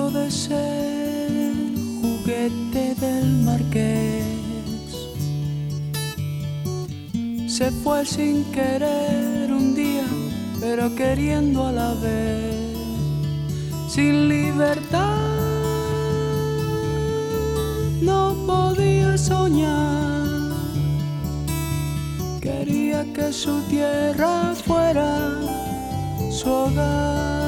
dejó de ser juguete del marqués. Se fue sin querer un día, pero queriendo a la vez. Sin libertad no podía soñar. Quería que su tierra fuera su hogar.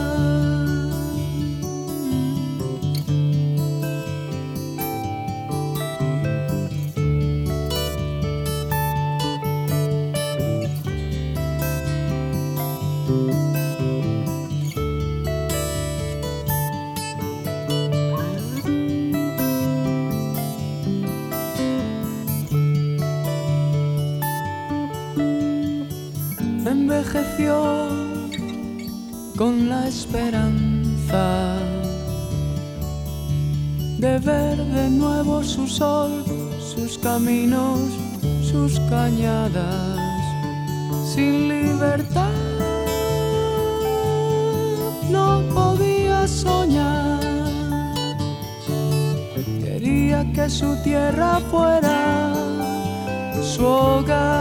Envejeció con la esperanza de ver de nuevo su sol, sus caminos, sus cañadas. Sin libertad no podía soñar. Quería que su tierra fuera su hogar.